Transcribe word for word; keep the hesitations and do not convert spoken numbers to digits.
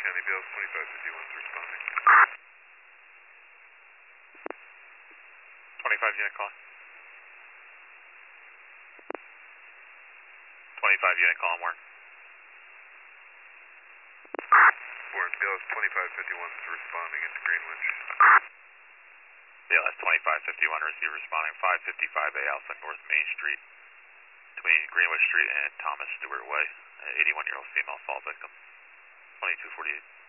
County, Bales twenty-five fifty-one is responding. twenty-five unit call. twenty-five unit call, Warren. Warren, Bales twenty-five fifty-one is responding into Greenwich. Yeah, that's twenty-five fifty-one, receive responding five fifty-five A Alpha North Main Street, between Greenwich Street and Thomas Stewart Way, eighty-one year old female fall victim, twenty-two forty-eight.